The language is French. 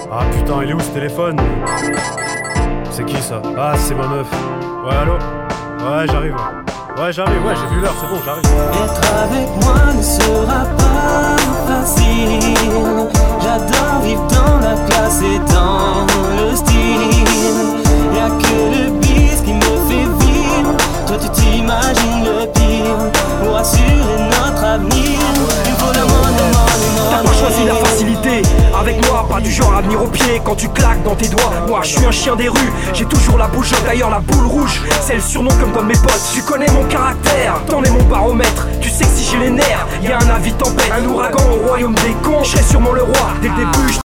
Ah putain, il est où ce téléphone? C'est qui ça? Ah, c'est ma meuf. Ouais, allô? Ouais, j'arrive. Ouais, j'arrive, ouais, j'ai vu l'heure, c'est bon, j'arrive. Être avec moi ne sera pas facile. J'adore vivre dans la classe et dans le style. Y'a que le bis qui me fait vivre. Toi tu t'imagines le pire. Pour assurer notre avenir, il faut le money. T'as pas choisi la facilité. Avec moi, pas du genre à venir au pied quand tu claques dans tes doigts. Moi, je suis un chien des rues, j'ai toujours la bouche jaune, d'ailleurs la boule rouge. C'est le surnom comme dans mes potes. Tu connais mon caractère, t'en es mon baromètre. Tu sais que si j'ai les nerfs, y'a un avis tempête. Un ouragan au royaume des cons, je serai sûrement le roi. Dès le début,